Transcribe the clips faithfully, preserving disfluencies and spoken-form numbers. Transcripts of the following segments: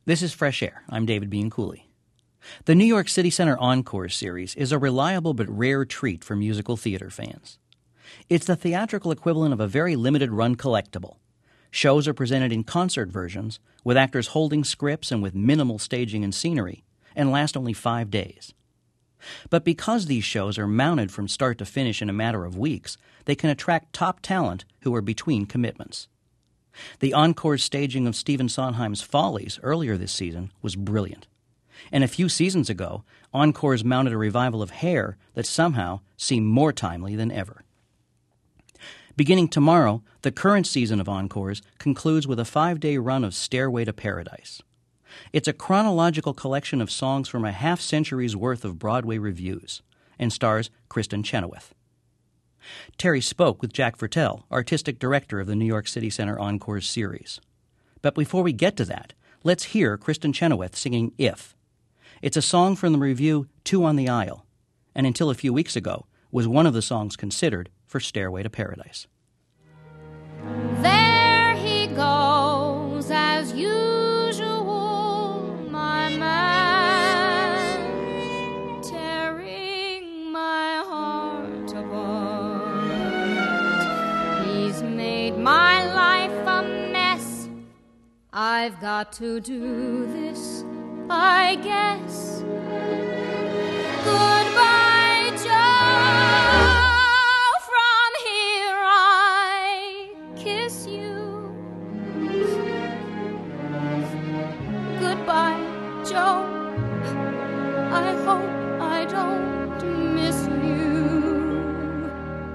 This is Fresh Air. I'm David Bean Cooley. The New York City Center Encore series is a reliable but rare treat for musical theater fans. It's the theatrical equivalent of a very limited-run collectible. Shows are presented in concert versions, with actors holding scripts and with minimal staging and scenery, and last only five days. But because these shows are mounted from start to finish in a matter of weeks, they can attract top talent who are between commitments. The Encore's staging of Stephen Sondheim's Follies earlier this season was brilliant. And a few seasons ago, Encore's mounted a revival of Hair that somehow seemed more timely than ever. Beginning tomorrow, the current season of Encores concludes with a five-day run of Stairway to Paradise. It's a chronological collection of songs from a half-century's worth of Broadway revues, and stars Kristin Chenoweth. Terry spoke with Jack Fertel, artistic director of the New York City Center Encores series. But before we get to that, let's hear Kristin Chenoweth singing If. It's a song from the revue Two on the Aisle, and until a few weeks ago was one of the songs considered for Stairway to Paradise. There he goes as usual, my man, tearing my heart apart. He's made my life a mess. I've got to do this, I guess. Goodbye, Joe. From here I kiss you. Goodbye, Joe. I hope I don't miss you.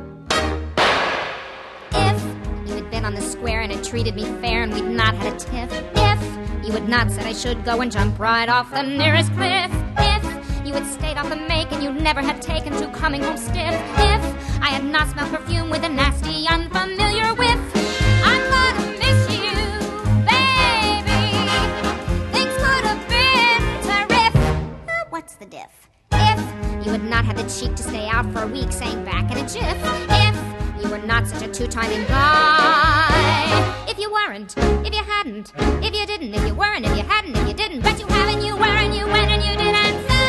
If you had been on the square and had treated me fair and we'd not had a tiff, if you had not said I should go and jump right off the nearest cliff, if you had stayed off the make and you never had taken to coming home stiff, if I had not smelled perfume with a nasty, unfamiliar whiff, I'm gonna miss you, baby. Things could have been terrific. Uh, what's the diff? If you had not had the cheek to stay out for a week saying back in a jiff, if you were not such a two-timing guy, if you weren't, if you hadn't, if you didn't, if you weren't, if you hadn't, if you didn't, but you haven't, you were, and you went, and you didn't, so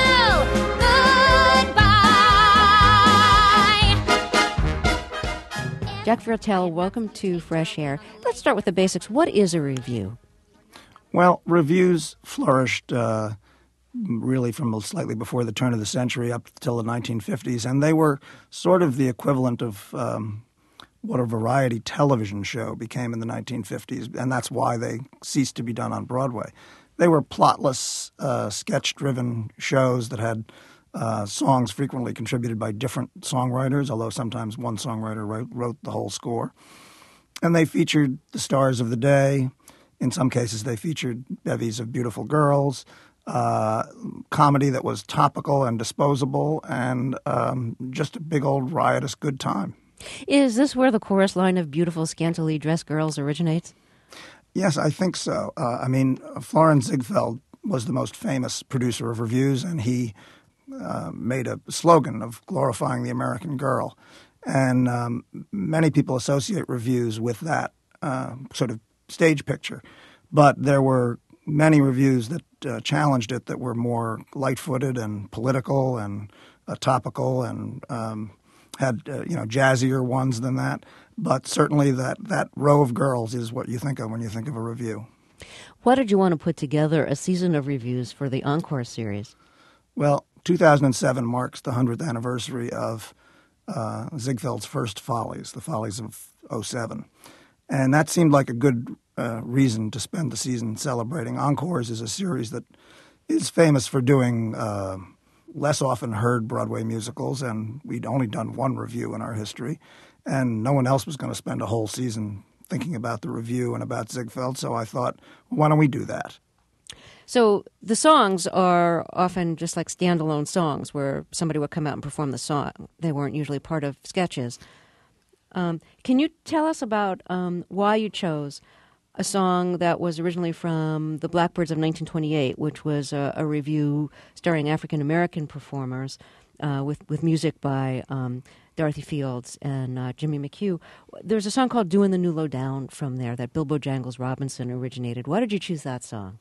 goodbye. Jack Fertel, welcome to Fresh Air. Let's start with the basics. What is a revue? Well, revues flourished uh, really from slightly before the turn of the century up till the nineteen fifties, and they were sort of the equivalent of um, what a variety television show became in the nineteen fifties, and that's why they ceased to be done on Broadway. They were plotless, uh, sketch-driven shows that had uh, songs frequently contributed by different songwriters, although sometimes one songwriter wrote, wrote the whole score. And they featured the stars of the day. In some cases, they featured bevies of beautiful girls, uh, comedy that was topical and disposable, and um, just a big old riotous good time. Is this where the chorus line of beautiful, scantily dressed girls originates? Yes, I think so. Uh, I mean, Florin Ziegfeld was the most famous producer of revues, and he uh, made a slogan of glorifying the American girl. And um, many people associate revues with that uh, sort of stage picture. But there were many revues that uh, challenged it that were more light-footed and political and uh, topical and um, had uh, you know jazzier ones than that. But certainly that, that row of girls is what you think of when you think of a revue. Why did you want to put together a season of revues for the Encore series? Well, two thousand seven marks the hundredth anniversary of uh, Ziegfeld's first Follies, the Follies of oh seven. And that seemed like a good uh, reason to spend the season celebrating. Encores is a series that is famous for doing uh, less often heard Broadway musicals, and we'd only done one revue in our history. And no one else was going to spend a whole season thinking about the revue and about Ziegfeld, so I thought, well, why don't we do that? So the songs are often just like standalone songs where somebody would come out and perform the song. They weren't usually part of sketches. Um, can you tell us about um, why you chose a song that was originally from The Blackbirds of nineteen twenty-eight, which was a, a revue starring African-American performers uh, with, with music by um, Dorothy Fields and uh, Jimmy McHugh. There's a song called Doin' the New Low Down from there that Bilbo Jangles Robinson originated. Why did you choose that song?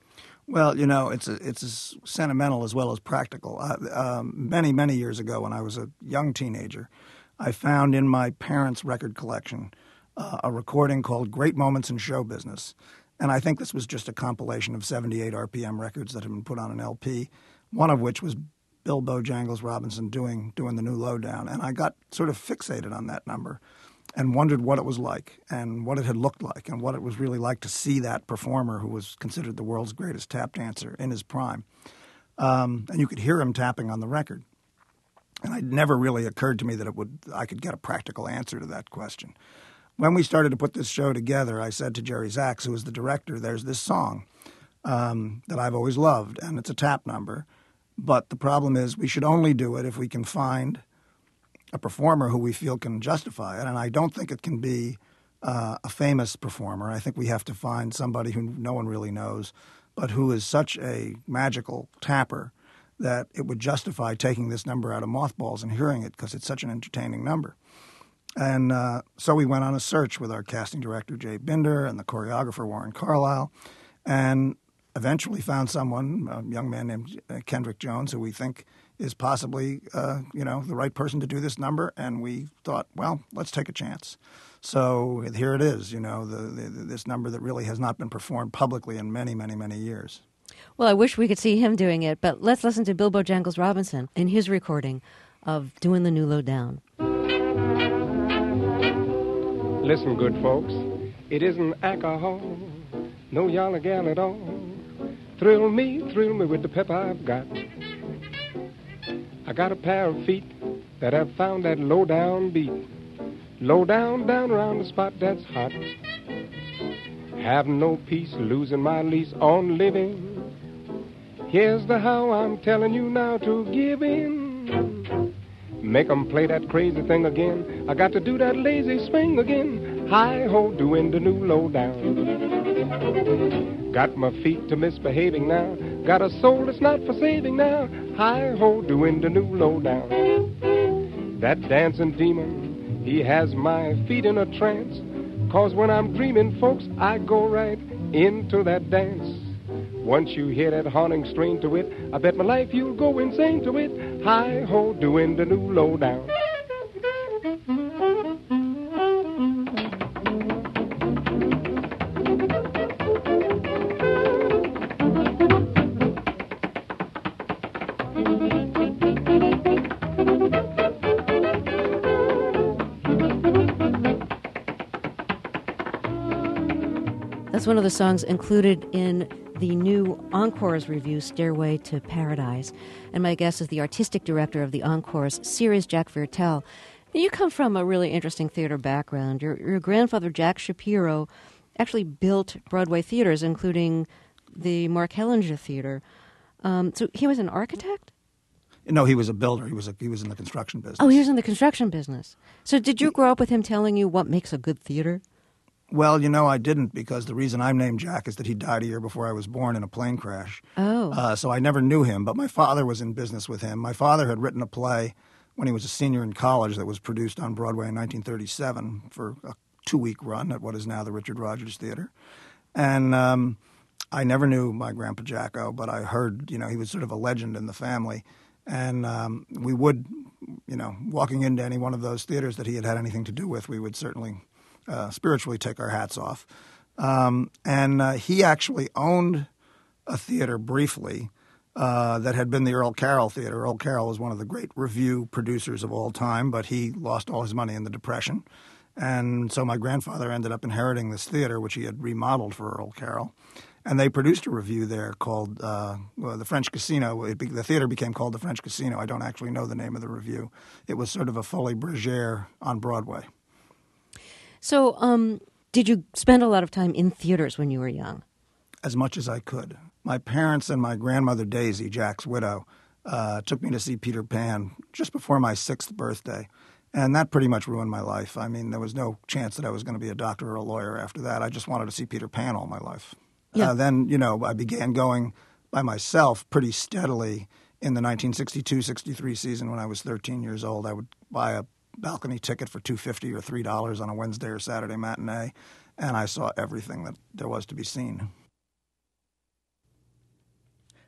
Well, you know, it's a, it's as sentimental as well as practical. Uh, um, many, many years ago, when I was a young teenager, I found in my parents' record collection uh, a recording called Great Moments in Show Business. And I think this was just a compilation of seventy-eight R P M records that had been put on an L P, one of which was Bill Bojangles Robinson doing doing the New Lowdown. And I got sort of fixated on that number and wondered what it was like and what it had looked like and what it was really like to see that performer who was considered the world's greatest tap dancer in his prime. Um, and you could hear him tapping on the record. And it never really occurred to me that it would I could get a practical answer to that question. When we started to put this show together, I said to Jerry Zaks, who was the director, there's this song um, that I've always loved, and it's a tap number. But the problem is we should only do it if we can find a performer who we feel can justify it. And I don't think it can be uh, a famous performer. I think we have to find somebody who no one really knows, but who is such a magical tapper that it would justify taking this number out of mothballs and hearing it because it's such an entertaining number. And uh, so we went on a search with our casting director, Jay Binder, and the choreographer, Warren Carlisle, and eventually found someone, a young man named Kendrick Jones, who we think is possibly, uh, you know, the right person to do this number. And we thought, well, let's take a chance. So here it is, you know, the, the, this number that really has not been performed publicly in many, many, many years. Well, I wish we could see him doing it, but let's listen to Bill Bojangles Robinson in his recording of Doing the New Lowdown. Listen, good folks, it isn't alcohol, no yalla gal at all. Thrill me, thrill me with the pep I've got. I got a pair of feet that have found that low-down beat. Low down, down around the spot that's hot. Have no peace, losing my lease on living. Here's the how I'm telling you now to give in. Make 'em play that crazy thing again. I got to do that lazy swing again. Hi-ho, doing the new low-down. Got my feet to misbehaving now. Got a soul that's not for saving now. Hi-ho, doing the new low-down. That dancing demon, he has my feet in a trance. 'Cause when I'm dreaming, folks, I go right into that dance. Once you hear that haunting strain to it, I bet my life you'll go insane to it. Hi-ho, doing the new low-down. That's one of the songs included in the new Encores review, Stairway to Paradise. And my guest is the artistic director of the Encores series, Jack Viertel. You come from a really interesting theater background. Your, your grandfather, Jack Shapiro, actually built Broadway theaters, including the Mark Hellinger Theater. Um, so he was an architect? No, he was a builder. He was a, he was in the construction business. Oh, he was in the construction business. So did you grow up with him telling you what makes a good theater? Well, you know, I didn't, because the reason I'm named Jack is that he died a year before I was born in a plane crash. Oh. Uh, so I never knew him, but my father was in business with him. My father had written a play when he was a senior in college that was produced on Broadway in nineteen thirty-seven for a two-week run at what is now the Richard Rodgers Theater. And um, I never knew my Grandpa Jacko, but I heard, you know, he was sort of a legend in the family. And um, we would, you know, walking into any one of those theaters that he had had anything to do with, we would certainly uh, spiritually take our hats off. Um, and uh, he actually owned a theater briefly uh, that had been the Earl Carroll Theater. Earl Carroll was one of the great revue producers of all time, but he lost all his money in the Depression. And so my grandfather ended up inheriting this theater, which he had remodeled for Earl Carroll. And they produced a revue there called uh, well, the French Casino. It be, the theater became called the French Casino. I don't actually know the name of the revue. It was sort of a Folie Bergère on Broadway. So um, did you spend a lot of time in theaters when you were young? As much as I could. My parents and my grandmother Daisy, Jack's widow, uh, took me to see Peter Pan just before my sixth birthday. And that pretty much ruined my life. I mean, there was no chance that I was going to be a doctor or a lawyer after that. I just wanted to see Peter Pan all my life. Yeah. Uh, then, you know, I began going by myself pretty steadily in the nineteen sixty-two sixty-three season when I was thirteen years old. I would buy a balcony ticket for two dollars and fifty cents or three dollars on a Wednesday or Saturday matinee, and I saw everything that there was to be seen.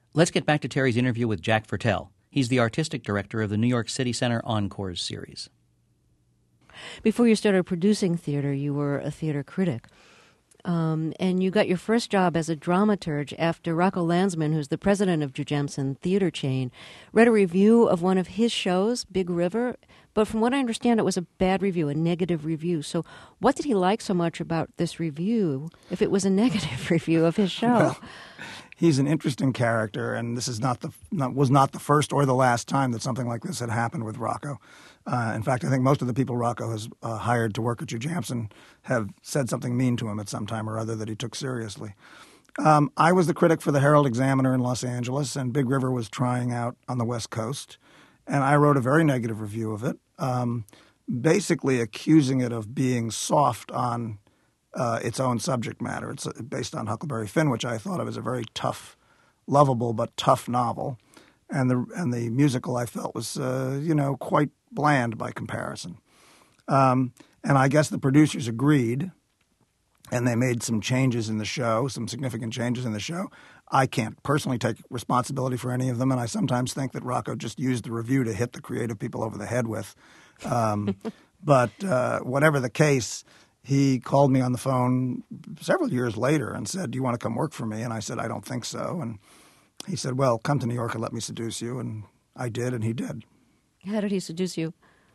Let's get back to Terry's interview with Jack Fertel. He's the artistic director of the New York City Center Encores series. Before you started producing theater, you were a theater critic. Um, and you got your first job as a dramaturge after Rocco Landsman, who's the president of Jujamcyn Theater Chain, read a review of one of his shows, Big River. But from what I understand, it was a bad review, a negative review. So what did he like so much about this review if it was a negative review of his show? Well, he's an interesting character, and this is not the not, was not the first or the last time that something like this had happened with Rocco. Uh, in fact, I think most of the people Rocco has uh, hired to work at Jujamcyn have said something mean to him at some time or other that he took seriously. Um, I was the critic for the Herald Examiner in Los Angeles, and Big River was trying out on the West Coast. And I wrote a very negative review of it, um, basically accusing it of being soft on uh, its own subject matter. It's based on Huckleberry Finn, which I thought of as a very tough, lovable but tough novel. And the and the musical I felt was, uh, you know, quite bland by comparison. Um, and I guess the producers agreed, and they made some changes in the show, some significant changes in the show. I can't personally take responsibility for any of them, and I sometimes think that Rocco just used the review to hit the creative people over the head with. Um, but uh, whatever the case, he called me on the phone several years later and said, "Do you want to come work for me?" And I said, "I don't think so." And he said, "Well, come to New York and let me seduce you." And I did, and he did. How did he seduce you?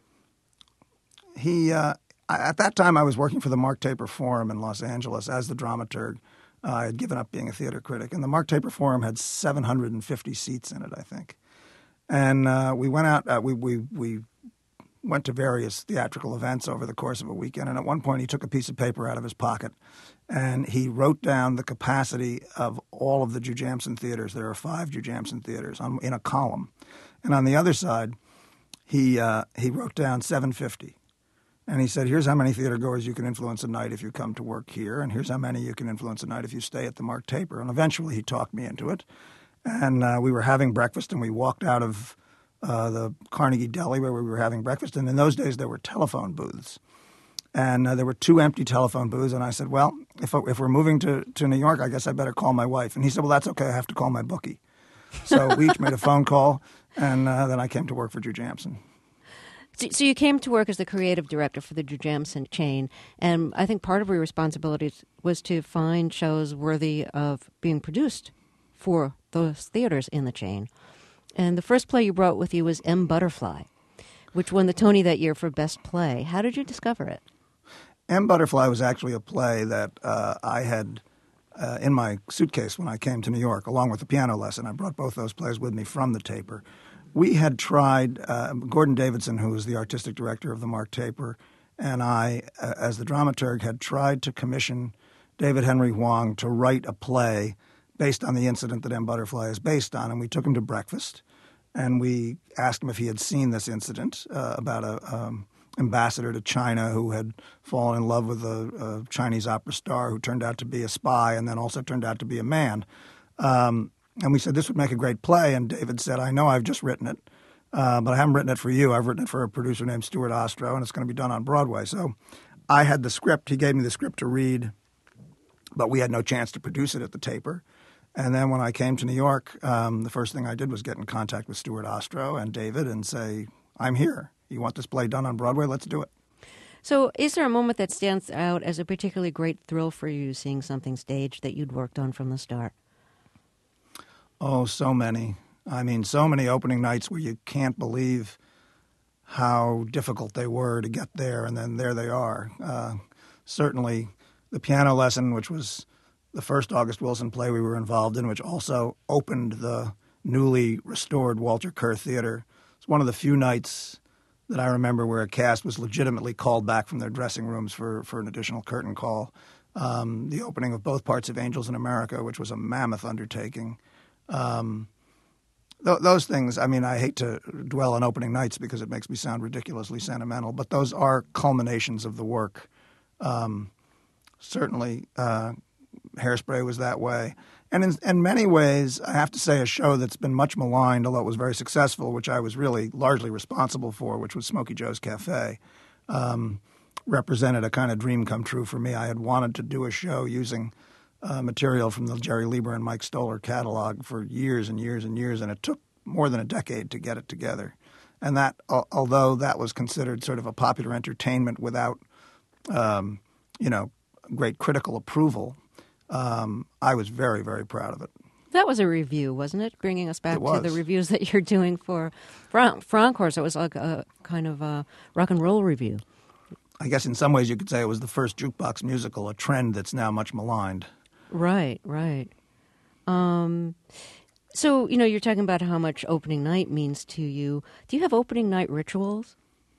He uh, at that time, I was working for the Mark Taper Forum in Los Angeles as the dramaturg. Uh, I had given up being a theater critic, and the Mark Taper Forum had seven hundred fifty seats in it, I think. And uh, we went out. Uh, we we we went to various theatrical events over the course of a weekend. And at one point, he took a piece of paper out of his pocket, and he wrote down the capacity of all of the Jujamcyn theaters. There are five Jujamcyn theaters on, in a column, and on the other side, he uh, he wrote down seven fifty. And he said, "Here's how many theater goers you can influence a night if you come to work here, and here's how many you can influence a night if you stay at the Mark Taper." And eventually he talked me into it. And uh, we were having breakfast, and we walked out of uh, the Carnegie Deli where we were having breakfast. And in those days, there were telephone booths. And uh, there were two empty telephone booths. And I said, "Well, if, if we're moving to, to New York, I guess I better call my wife." And he said, "Well, that's okay. I have to call my bookie." So we each made a phone call, and uh, then I came to work for Jujamcyn. So you came to work as the creative director for the Jujamcyn chain, and I think part of your responsibilities was to find shows worthy of being produced for those theaters in the chain. And the first play you brought with you was M. Butterfly, which won the Tony that year for Best Play. How did you discover it? M. Butterfly was actually a play that uh, I had uh, in my suitcase when I came to New York, along with the piano lesson. I brought both those plays with me from the Taper. We had tried, uh, Gordon Davidson, who was the artistic director of the Mark Taper, and I, uh, as the dramaturg, had tried to commission David Henry Hwang to write a play based on the incident that M. Butterfly is based on. And we took him to breakfast, and we asked him if he had seen this incident uh, about a um, ambassador to China who had fallen in love with a, a Chinese opera star who turned out to be a spy and then also turned out to be a man. Um, And we said, this would make a great play. And David said, "I know I've just written it, uh, but I haven't written it for you. I've written it for a producer named Stuart Ostro, and it's going to be done on Broadway." So I had the script. He gave me the script to read, but we had no chance to produce it at the Taper. And then when I came to New York, um, the first thing I did was get in contact with Stuart Ostro and David and say, "I'm here. You want this play done on Broadway? Let's do it." So is there a moment that stands out as a particularly great thrill for you, seeing something staged that you'd worked on from the start? Oh, so many. I mean, so many opening nights where you can't believe how difficult they were to get there, and then there they are. Uh, certainly the piano lesson, which was the first August Wilson play we were involved in, which also opened the newly restored Walter Kerr Theater. It's one of the few nights that I remember where a cast was legitimately called back from their dressing rooms for, for an additional curtain call. Um, the opening of both parts of Angels in America, which was a mammoth undertaking. Um, th- those things, I mean, I hate to dwell on opening nights because it makes me sound ridiculously sentimental, but those are culminations of the work. Um, certainly, uh, Hairspray was that way. And in, in many ways, I have to say a show that's been much maligned, although it was very successful, which I was really largely responsible for, which was Smokey Joe's Cafe, um, represented a kind of dream come true for me. I had wanted to do a show using uh, material from the Jerry Lieber and Mike Stoller catalog for years and years and years, and it took more than a decade to get it together. And that, al- although that was considered sort of a popular entertainment without, um, you know, great critical approval, um, I was very, very proud of it. That was a review, wasn't it? Bringing us back It was. to the reviews that you're doing for for, for Encores. It was like a kind of a rock and roll review. I guess in some ways you could say it was the first jukebox musical, a trend that's now much maligned. Right, right. Um, so, you know, you're talking about how much opening night means to you. Do you have opening night rituals?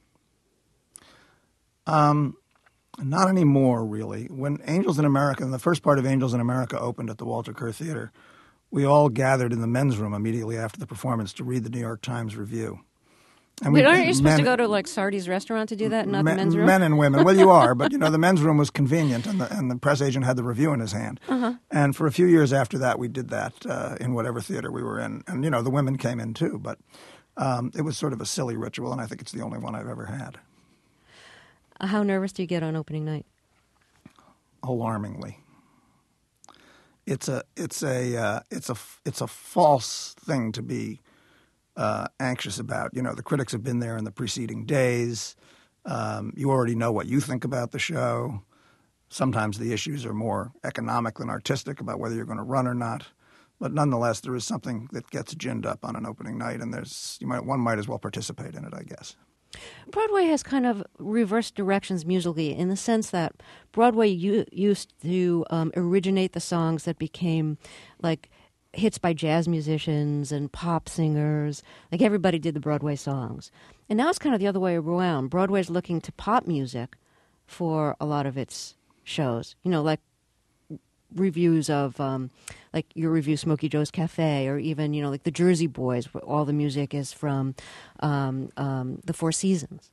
Um, not anymore, really. When Angels in America, the first part of Angels in America opened at the Walter Kerr Theater, we all gathered in the men's room immediately after the performance to read the New York Times review. And Wait, we- aren't you supposed men- to go to, like, Sardi's restaurant to do that, not men, the men's room? Men and women. Well, you are, but, you know, the men's room was convenient, and the, and the press agent had the review in his hand. Uh-huh. And for a few years after that, we did that uh, in whatever theater we were in. And, you know, the women came in, too. But um, it was sort of a silly ritual, and I think it's the only one I've ever had. Uh, How nervous do you get on opening night? Alarmingly. It's a it's a uh, it's a it's a false thing to be uh, anxious about. You know, the critics have been there in the preceding days. Um, you already know what you think about the show. Sometimes the issues are more economic than artistic about whether you're going to run or not. But nonetheless, there is something that gets ginned up on an opening night, and there's you might one might as well participate in it, I guess. Broadway has kind of reversed directions musically in the sense that Broadway u- used to um, originate the songs that became like hits by jazz musicians and pop singers. Like everybody did the Broadway songs. And now it's kind of the other way around. Broadway's looking to pop music for a lot of its shows. You know, like reviews of, um, like your review Smokey Joe's Cafe, or even, you know, like the Jersey Boys, where all the music is from um, um, the Four Seasons.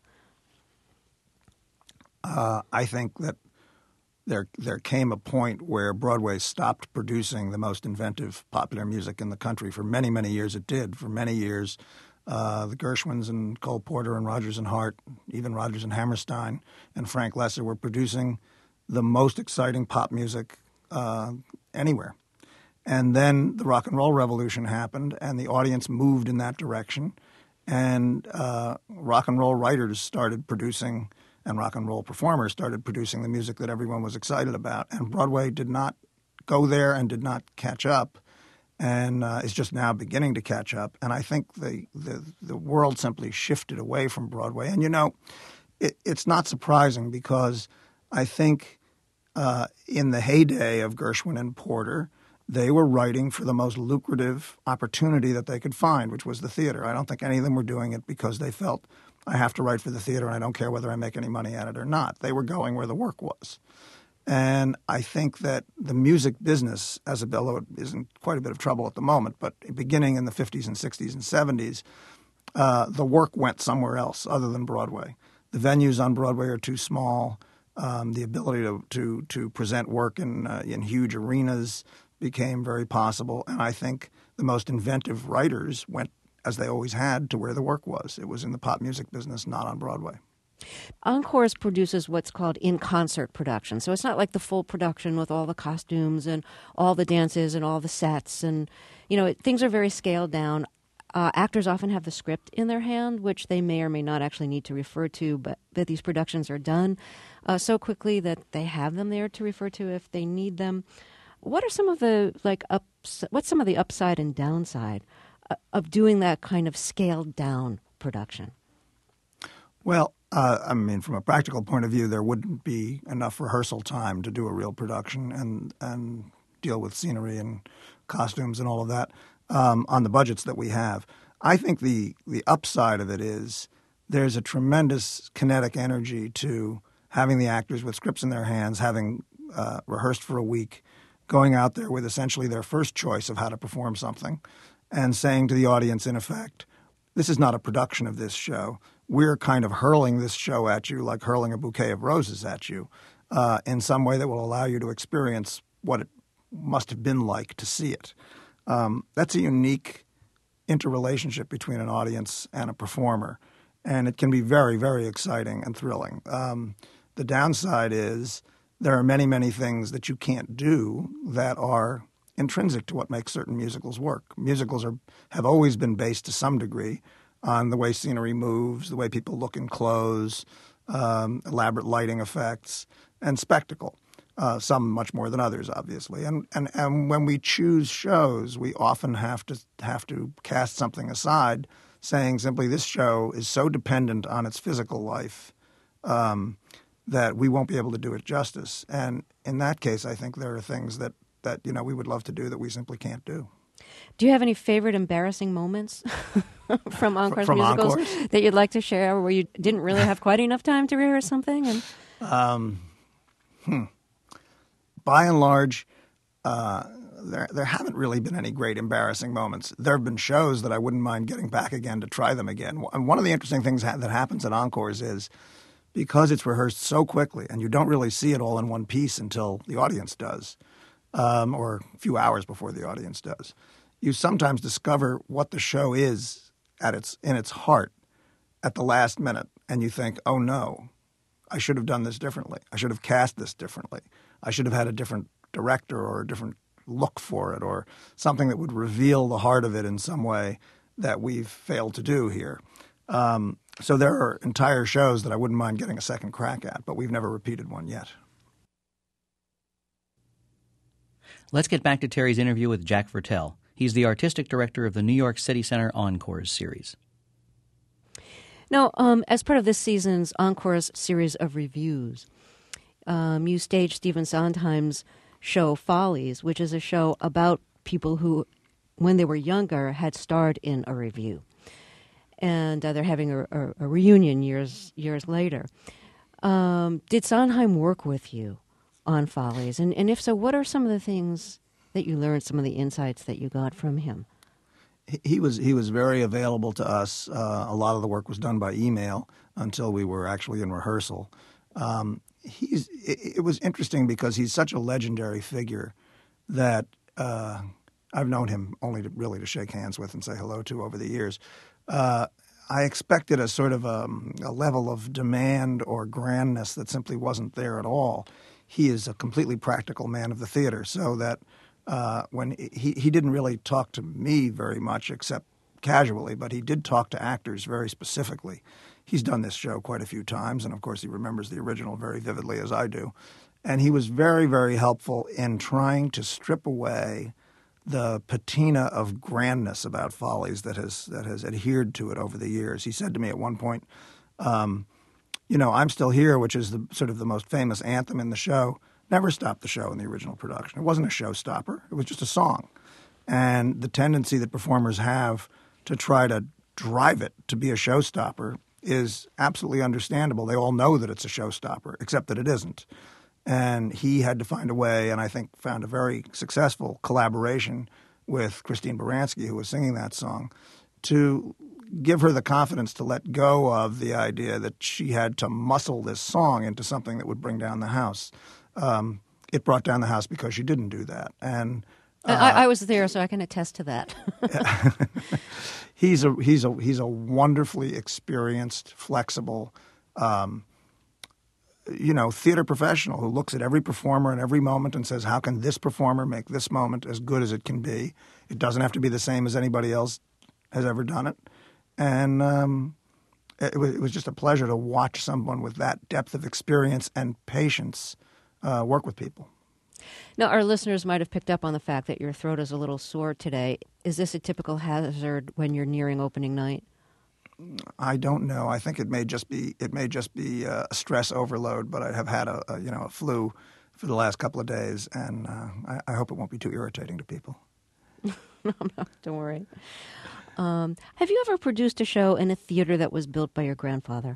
Uh, I think that there there came a point where Broadway stopped producing the most inventive popular music in the country. For many, many years it did. For many years, uh, the Gershwins and Cole Porter and Rodgers and Hart, even Rodgers and Hammerstein and Frank Lesser were producing the most exciting pop music uh, anywhere. And then the rock and roll revolution happened, and the audience moved in that direction. And uh, rock and roll writers started producing, and rock and roll performers started producing the music that everyone was excited about. And Broadway did not go there and did not catch up, and uh, is just now beginning to catch up. And I think the, the, the world simply shifted away from Broadway. And, you know, it, it's not surprising, because I think uh, in the heyday of Gershwin and Porter, they were writing for the most lucrative opportunity that they could find, which was the theater. I don't think any of them were doing it because they felt, I have to write for the theater and I don't care whether I make any money at it or not. They were going where the work was. And I think that the music business, as a although it is in quite a bit of trouble at the moment, but beginning in the fifties and sixties and seventies, uh, the work went somewhere else other than Broadway. The venues on Broadway are too small. Um, the ability to, to, to present work in, uh, in huge arenas became very possible. And I think the most inventive writers went, as they always had, to where the work was. It was in the pop music business, not on Broadway. Encores produces what's called in-concert production. So it's not like the full production with all the costumes and all the dances and all the sets. And, you know, things are very scaled down. Uh, actors often have the script in their hand, which they may or may not actually need to refer to, but that these productions are done uh, so quickly that they have them there to refer to if they need them. What are some of the, like, ups, what's some of the upside and downside uh, of doing that kind of scaled down production? Well, uh, I mean, from a practical point of view, there wouldn't be enough rehearsal time to do a real production and and deal with scenery and costumes and all of that um, on the budgets that we have. I think the the upside of it is there's a tremendous kinetic energy to having the actors with scripts in their hands, having uh, rehearsed for a week, going out there with essentially their first choice of how to perform something, and saying to the audience, in effect, this is not a production of this show. We're kind of hurling this show at you like hurling a bouquet of roses at you uh, in some way that will allow you to experience what it must have been like to see it. Um, that's a unique interrelationship between an audience and a performer, and it can be very, very exciting and thrilling. Um, the downside is there are many, many things that you can't do that are intrinsic to what makes certain musicals work. Musicals are have always been based to some degree on the way scenery moves, the way people look in clothes, um, elaborate lighting effects, and spectacle. Uh, some much more than others, obviously. And, and and when we choose shows, we often have to have to cast something aside, saying simply this show is so dependent on its physical life um, that we won't be able to do it justice. And in that case, I think there are things that, that you know we would love to do that we simply can't do. Do you have any favorite embarrassing moments from Encore's from musicals Encores? that you'd like to share, where you didn't really have quite enough time to rehearse something? And um, hmm. By and large, uh, there there haven't really been any great embarrassing moments. There have been shows that I wouldn't mind getting back again to try them again. And one of the interesting things ha- that happens at Encores is because it's rehearsed so quickly and you don't really see it all in one piece until the audience does, um, or a few hours before the audience does, you sometimes discover what the show is at its in its heart at the last minute. And you think, oh, no, I should have done this differently. I should have cast this differently. I should have had a different director or a different look for it or something that would reveal the heart of it in some way that we've failed to do here. Um, so there are entire shows that I wouldn't mind getting a second crack at, but we've never repeated one yet. Let's get back to Terry's interview with Jack Viertel. He's the artistic director of the New York City Center Encores series. Now, um, as part of this season's Encore's series of reviews, um, you staged Stephen Sondheim's show Follies, which is a show about people who, when they were younger, had starred in a review. And uh, they're having a, a, a reunion years years later. Um, did Sondheim work with you on Follies? And, and if so, what are some of the things that you learned, some of the insights that you got from him? He was he was very available to us. Uh, a lot of the work was done by email until we were actually in rehearsal. Um, he's it, it was interesting because he's such a legendary figure that uh, I've known him only to, really to shake hands with and say hello to over the years. Uh, I expected a sort of a, a level of demand or grandness that simply wasn't there at all. He is a completely practical man of the theater, so that uh, when he, he didn't really talk to me very much except casually, but he did talk to actors very specifically. He's done this show quite a few times, and of course he remembers the original very vividly as I do. And he was very, very helpful in trying to strip away the patina of grandness about Follies that has that has adhered to it over the years. He said to me at one point, um, you know, I'm Still Here, which is the sort of the most famous anthem in the show, never stopped the show in the original production. It wasn't a showstopper. It was just a song. And the tendency that performers have to try to drive it to be a showstopper is absolutely understandable. They all know that it's a showstopper, except that it isn't. And he had to find a way, and I think found a very successful collaboration with Christine Baranski, who was singing that song, to give her the confidence to let go of the idea that she had to muscle this song into something that would bring down the house. Um, it brought down the house because she didn't do that. And uh, I, I was there, so I can attest to that. he's a he's a he's a wonderfully experienced, flexible, um, you know, theater professional who looks at every performer in every moment and says, how can this performer make this moment as good as it can be? It doesn't have to be the same as anybody else has ever done it. And um, it, was, it was just a pleasure to watch someone with that depth of experience and patience uh, work with people. Now, our listeners might have picked up on the fact that your throat is a little sore today. Is this a typical hazard when you're nearing opening night? I don't know. I think it may just be it may just be a stress overload. But I have had a, a you know a flu for the last couple of days, and uh, I, I hope it won't be too irritating to people. no, no, don't worry. Um, have you ever produced a show in a theater that was built by your grandfather?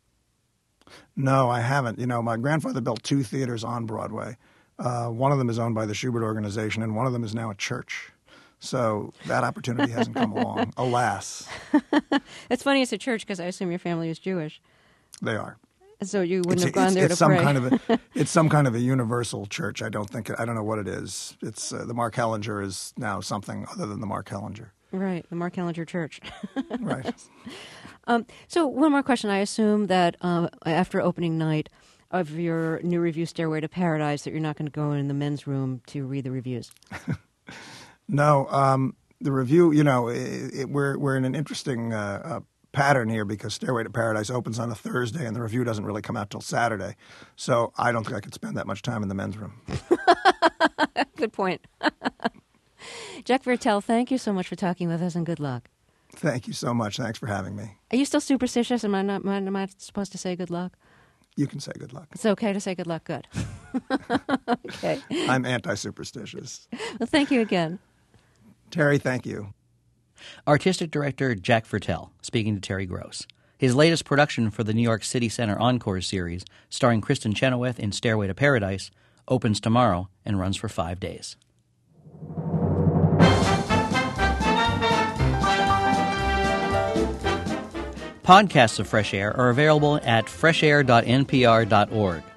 No, I haven't. You know, my grandfather built two theaters on Broadway. Uh, one of them is owned by the Shubert Organization, and one of them is now a church. So that opportunity hasn't come along, alas. It's funny it's a church because I assume your family is Jewish. They are. So you wouldn't it's, have gone it's, there it's to some pray. Kind of a, it's some kind of a universal church. I don't think, I don't know what it is. It's uh, the Mark Hellinger is now something other than the Mark Hellinger. Right, the Mark Hellinger Church. Right. Um, so one more question. I assume that uh, after opening night, of your new review, Stairway to Paradise, that you're not going to go in the men's room to read the reviews? No, um, the review, you know, it, it, we're we're in an interesting uh, uh, pattern here because Stairway to Paradise opens on a Thursday and the review doesn't really come out till Saturday. So I don't think I could spend that much time in the men's room. Good point. Jack Viertel, thank you so much for talking with us, and good luck. Thank you so much. Thanks for having me. Are you still superstitious? Am I not, am I supposed to say good luck? You can say good luck. It's okay to say good luck. Good. Okay. I'm anti-superstitious. Well, thank you again. Terry, thank you. Artistic Director Jack Viertel speaking to Terry Gross. His latest production for the New York City Center Encore series, starring Kristen Chenoweth in Stairway to Paradise, opens tomorrow and runs for five days. Podcasts of Fresh Air are available at fresh air dot n p r dot org.